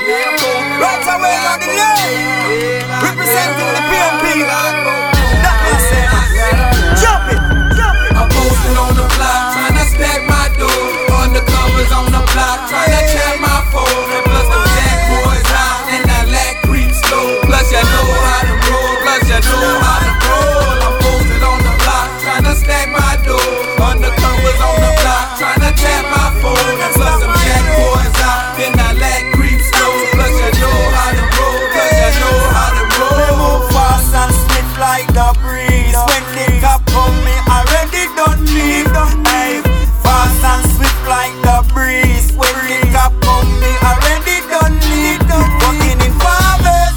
Right away on the lane, representing the PMP. That was it. Jump it. I'm posted on the block, tryna stack my dough. Undercovers on the block, tryna check my phone. And plus the jack boys out, and that lack creeps slow. Plus you know how to roll, plus you know how to roll. I'm posted on the block, tryna stack my dough. Undercovers on the block, tryna tap my phone. And plus some jack boys out, then that lack creeps slow. Plus you know how to roll, plus you know how to roll. They move fast and swift like the breeze. When they cap on me, already done me. Hey, fast and swift like the breeze. When they cap on me, already done me. Walking in farmers,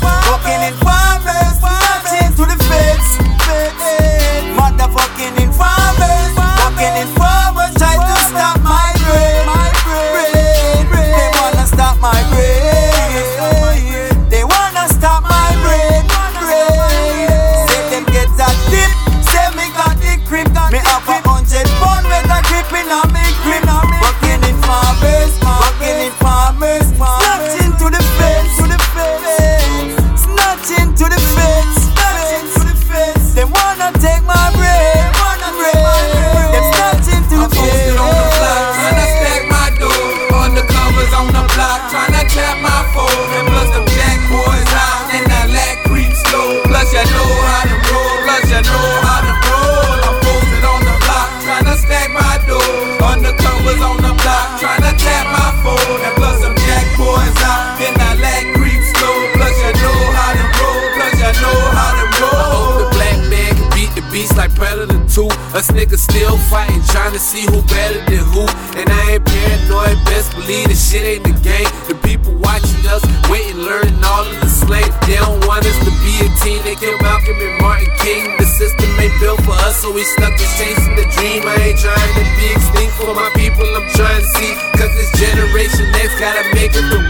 marching to the fence. Motherfucking in farmers, walking in farmers, try to stop my brain. They wanna stop my brain. They wanna stop my brain. Say them get that tip, say me got the grip. Me have 100 pound with a grip in a me grip. Walking in farmers, snatching to the fence, snatching to the fence. They wanna take my brain, them snatching to the Posted on the block, fence. tryna stack my dough. Undercovers on the block, tryna tap my phone. And plus them jack boys out, and that lack creeps slow. Plus you know how to roll, plus you know how to roll. I'm posted on the block, tryna stack my dough. Undercovers on the block, tryna tap my phone. And plus them jack boys out, then that lack creeps slow. Plus you know how to roll, plus you know how to roll. I hope the black man can beat the beast like Predator 2. Us niggas still fighting, trying to see who better than who. And I ain't paranoid, best believe this shit ain't the game. The people watching us, waiting, learning all of the slang. They don't want us to be a team. They kill Malcolm and Martin King. The system ain't built for us, so we stuck just chasing the dream. I ain't trying to be extinct for my people, I'm trying to see. Cause this generation next gotta make it the